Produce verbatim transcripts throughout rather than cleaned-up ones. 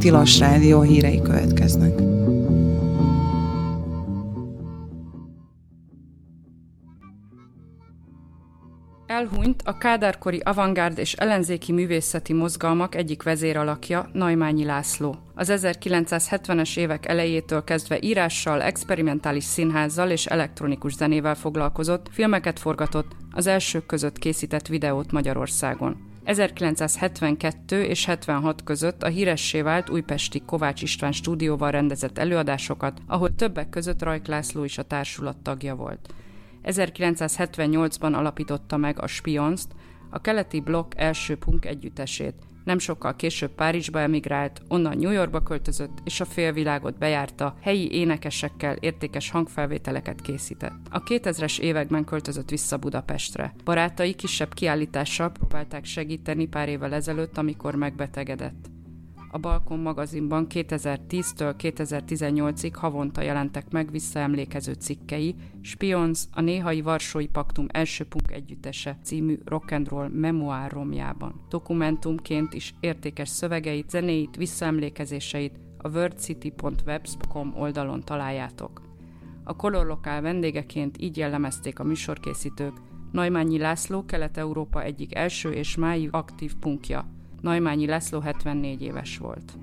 Tilos Rádió hírei következnek. Elhunyt a kádárkori avantgárd és ellenzéki művészeti mozgalmak egyik vezéralakja, Naimányi László. Az ezerkilencszázhetvenes évek elejétől kezdve írással, experimentális színházzal és elektronikus zenével foglalkozott, filmeket forgatott, az elsők között készített videót Magyarországon. ezerkilencszázhetvenkettő és hetvenhat között a híressé vált újpesti Kovács István stúdióval rendezett előadásokat, ahol többek között Rajk László is a társulat tagja volt. ezerkilencszázhetvennyolcban alapította meg a Spionzt, a keleti blokk első punk együttesét. Nem sokkal később Párizsba emigrált, onnan New Yorkba költözött, és a félvilágot bejárta, helyi énekesekkel értékes hangfelvételeket készített. A kétezres években költözött vissza Budapestre. Barátai kisebb kiállítással próbálták segíteni pár évvel ezelőtt, amikor megbetegedett. A Balkon magazinban kétezer-tíztől kétezer-tizennyolcig havonta jelentek meg visszaemlékező cikkei, Spionz, a néhai Varsói Paktum első punk együttese című rock'n'roll memoáromjában. Dokumentumként is értékes szövegeit, zenéit, visszaemlékezéseit a worldcity pont webspot pont com oldalon találjátok. A Color Lokál vendégeként így jellemezték a műsorkészítők: Naimányi László Kelet-Európa egyik első és máig aktív punkja. Naimányi László hetvennégy éves volt.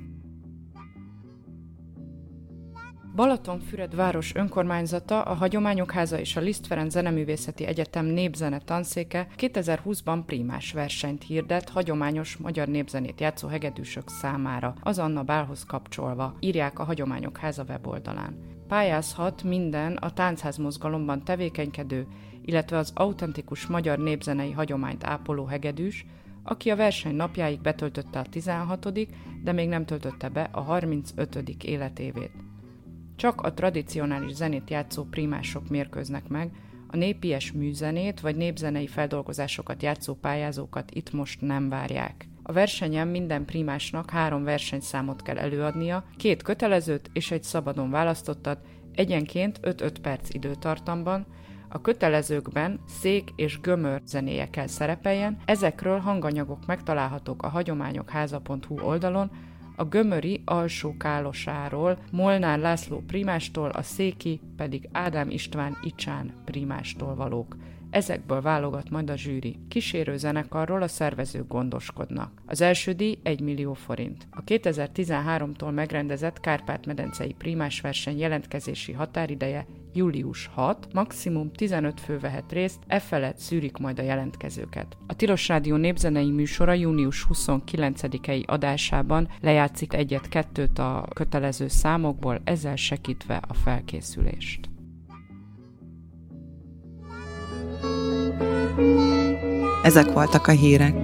Balatonfüred város önkormányzata, a Hagyományok Háza és a Liszt Ferenc Zeneművészeti Egyetem népzene tanszéke kétezer-húszban prímás versenyt hirdet hagyományos magyar népzenét játszó hegedűsök számára, az Anna Bálhoz kapcsolva, írják a Hagyományok Háza weboldalán. Pályázhat minden a táncházmozgalomban tevékenykedő, illetve az autentikus magyar népzenei hagyományt ápoló hegedűs, aki a verseny napjáig betöltötte a tizenhatodik, de még nem töltötte be a harmincötödik életévét. Csak a tradicionális zenét játszó prímások mérkőznek meg, a népies műzenét vagy népzenei feldolgozásokat játszó pályázókat itt most nem várják. A versenyen minden prímásnak három versenyszámot kell előadnia, két kötelezőt és egy szabadon választottat, egyenként öt-öt perc időtartamban. A kötelezőkben szék és gömör zenéje kell szerepeljen, ezekről hanganyagok megtalálhatók a hagyományokháza pont hu oldalon, a gömöri Alsó Kálosáról, Molnár László prímástól, a széki pedig Ádám István Icsán prímástól valók. Ezekből válogat majd a zsűri. Kísérő zenekarról a szervezők gondoskodnak. Az első díj egy millió forint. A kétezer-tizenháromtól megrendezett Kárpát-medencei prímásverseny jelentkezési határideje július hatodika, maximum tizenöt fő vehet részt, e felett szűrik majd a jelentkezőket. A Tilos Rádió népzenei műsora június huszonkilencedikei adásában lejátszik egyet-kettőt a kötelező számokból, ezzel segítve a felkészülést. Ezek voltak a hírek.